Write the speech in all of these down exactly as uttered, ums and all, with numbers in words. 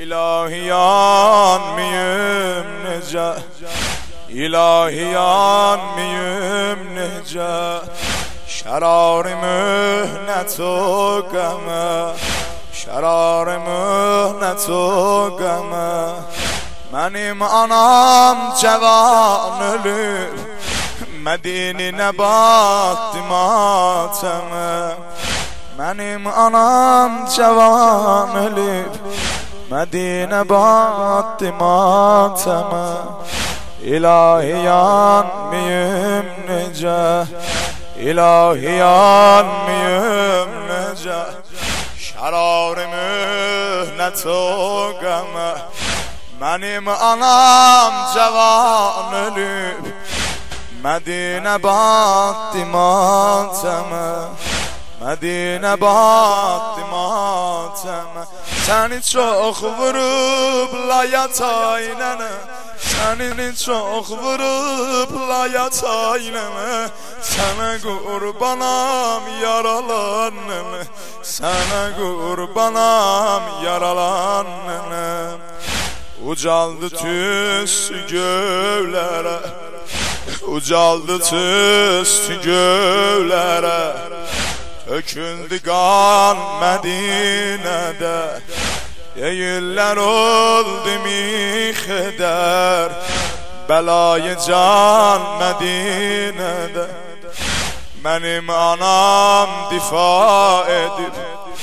İlahiyan miyim nece, İlahiyan miyim nece, şerar-ı mühnet o geme, şerar-ı mühnet o geme. Benim anam cevan ölür, Medine battı mateme. Benim anam cevan ölür, Medine battı mateme. İlahiyan miyim nece, İlahiyan miyim nece, şerar-ı mühnet o geme. Benim anam cevan ölür, Medine battı mateme. Medine battı mateme. Seni çok vurup la yataynene, seni çok vurup la yataynene. Sana kurbanam yaralanene, sana kurbanam yaralanene. Ucaldı tüstü göğlere, ucaldı tüstü göğlere. Töküldü kan Medine'de, Deyirler oldu mihder, belayı can Medine'de. Benim anam difa edip,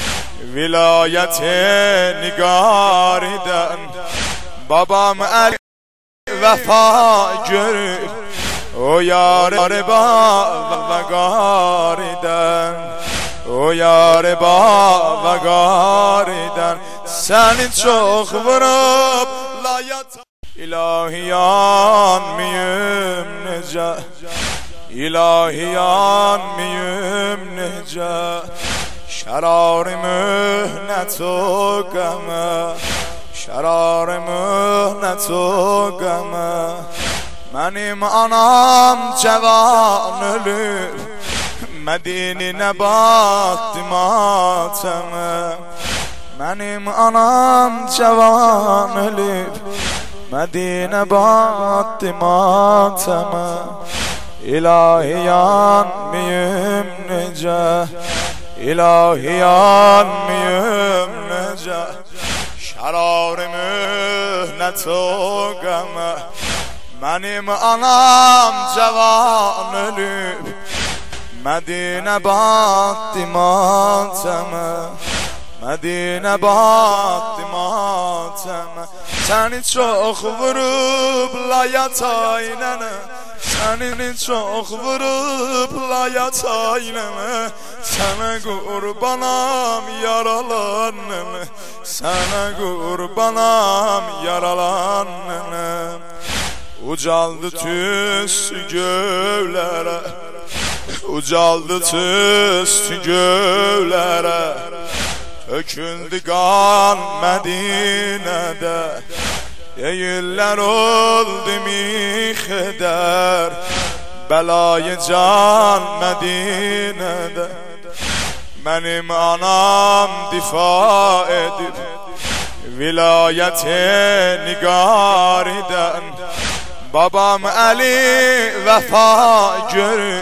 vilayete nigar eden, babam el vefa görüp, o yâre bağlar eden, o yâre bağlar eden. Seni çok vurup la yat. İlahiyan miyim nece, İlahiyan miyim nece, şerar-ı mühnet o geme, şerar-ı mühnet o geme. Benim anam cevan ölür, Medine battı mateme. Benim anam cevan ölür, Medine battı mateme. İlahiyan miyim nece, İlahiyan miyim nece, şerar-ı mühnet o geme. Benim anam cevan ölür, Medine battı mateme. Medine battı mateme. Seni çok vurup la yataynene, seni çok vurup la yataynene. Sana kurbanam yaralanene, sana kurbanam yaralanene. Ucaldı tüstü göğlere, ucaldı tüstü göğlere. Töküldü kan Medine'de, Deyirler oldu mihder, belayı can Medine'de. Benim anam difa edip, vilayete nigar eden, babam eli vefa görüp,